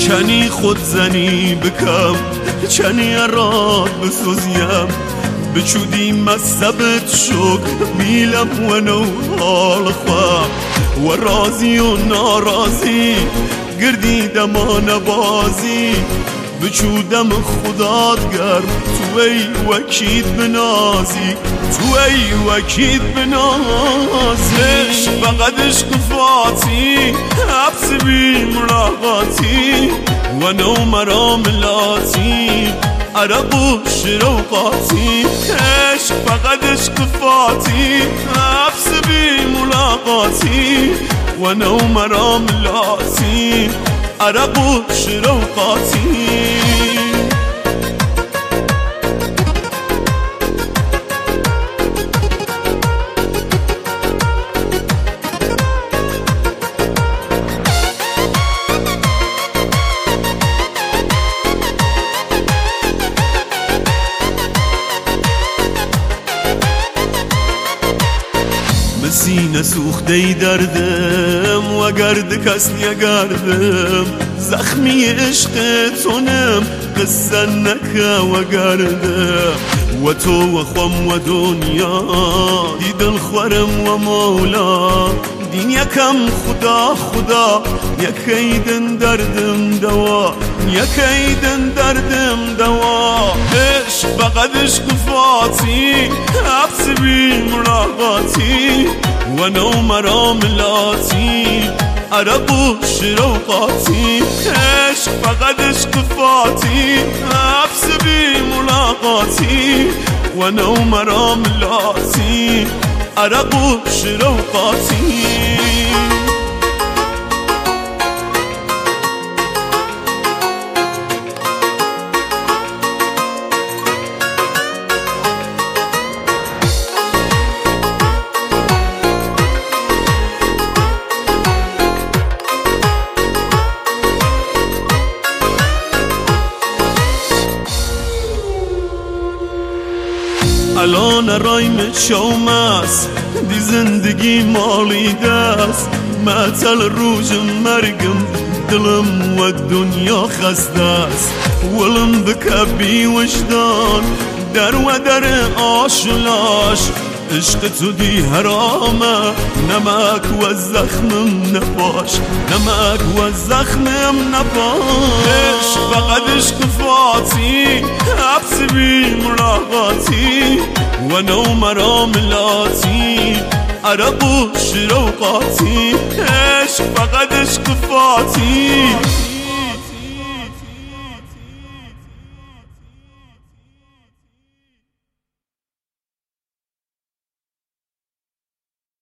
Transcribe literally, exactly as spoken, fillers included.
چنی خودزنی بکم چنی اراد بسوزیم بچودی مذهبت شک بیلم و نو حال خواه و رازی و نارازی گردی دما نبازی بچودم خدات گرم تو ای وکید بنازی تو ای وکید بنازی عشق فقط عشق فاتی حبس بی ملاقاتی و نو مرام لاتی عرق و شروقاتی عشق فقط عشق فاتی حبس بی ملاقاتی و نو مرام لاتی عرق و شروقاتی سینه سوخته ای دردم و گرد کس نگردم زخمی عشق تونم قصه نکه و گردم و تو و خم و دنیا دی دل خورم و مولا دین یکم خدا خدا یکیدن دردم دوا یکیدن دردم دوا عشق فقط عشق فاتی حبس بی ملاقاتی و نو مرام لاتی عرق و شروقاتی عشق فقط عشق فاتی حبس بی ملاقاتی و نو مرام لاتی عرق و شروقاتی الان رایم شوم است دی زندگی مالی دست معطل روز مرگم دلم و دنیا خسته است ولم بکبی وجدان در و در آشلاش عشق تو دی حرامه نمک و زخمم نپاش نمک و زخمم نپاش عشق فقط عشق فاتی حبس بی ملاقاتی و نو مرام لاتی عرق و شروقاتی عشق فقط عشق فاتی